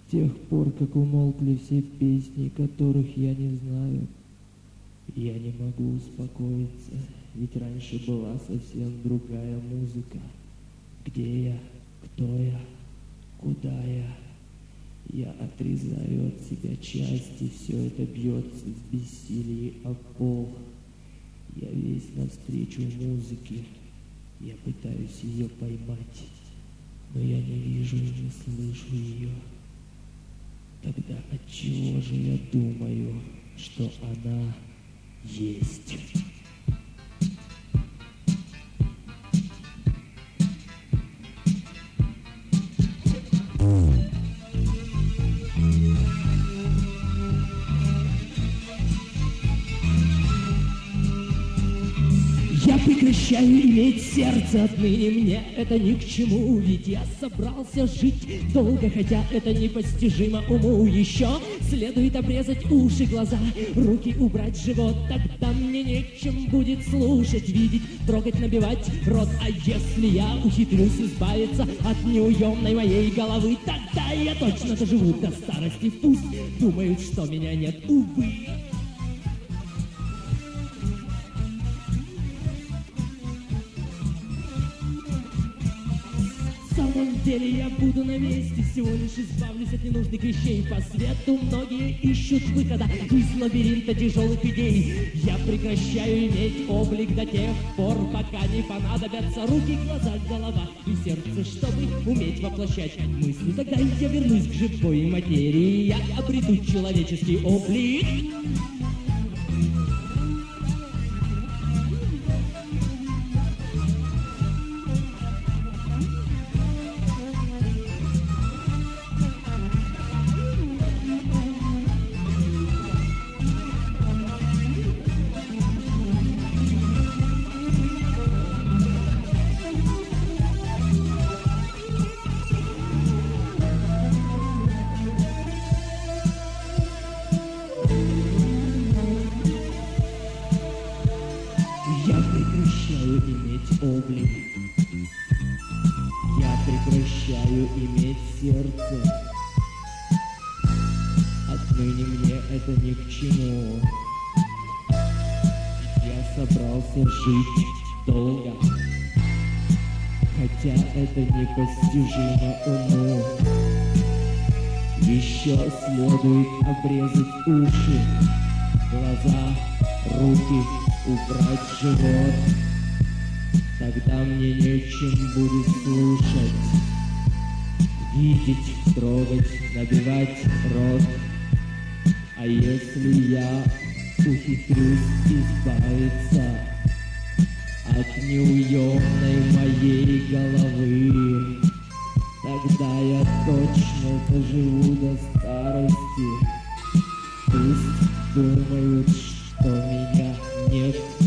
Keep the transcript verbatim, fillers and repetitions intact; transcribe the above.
С тех пор, как умолкли все песни, которых я не знаю, я не могу успокоиться, ведь раньше была совсем другая музыка. Где я? Кто я? Куда я? Я отрезаю от себя части, все это бьется в бессилии о пол. Я весь навстречу музыке, я пытаюсь ее поймать, но я не вижу и не слышу ее. Тогда отчего же я думаю, что она есть? Я прекращаю иметь сердце отныне, мне это ни к чему, ведь я собрался жить долго, хотя это непостижимо уму. Еще следует обрезать уши, глаза, руки убрать живот, тогда мне нечем будет слушать, видеть, трогать, набивать рот. А если я ухитрюсь избавиться от неуемной моей головы, тогда я точно доживу до старости. Пусть думают, что меня нет, увы. На самом деле я буду на месте, всего лишь избавлюсь от ненужных вещей. По свету многие ищут выхода из лабиринта тяжелых идей. Я прекращаю иметь облик до тех пор, пока не понадобятся руки, глаза, голова и сердце, чтобы уметь воплощать мысли. Тогда я вернусь к живой материи, я обрету человеческий облик. Я прекращаю иметь облик, я прекращаю иметь сердце. Отныне мне это ни к чему, я собрался жить долго, хотя это непостижимо уму. Еще следует обрезать уши, глаза, руки, убрать живот, тогда мне нечем будет слушать, видеть, трогать, набивать рот. А если я ухитрюсь избавиться от неуемной моей головы, тогда я точно доживу до старости. Пусть думают, что меня нет.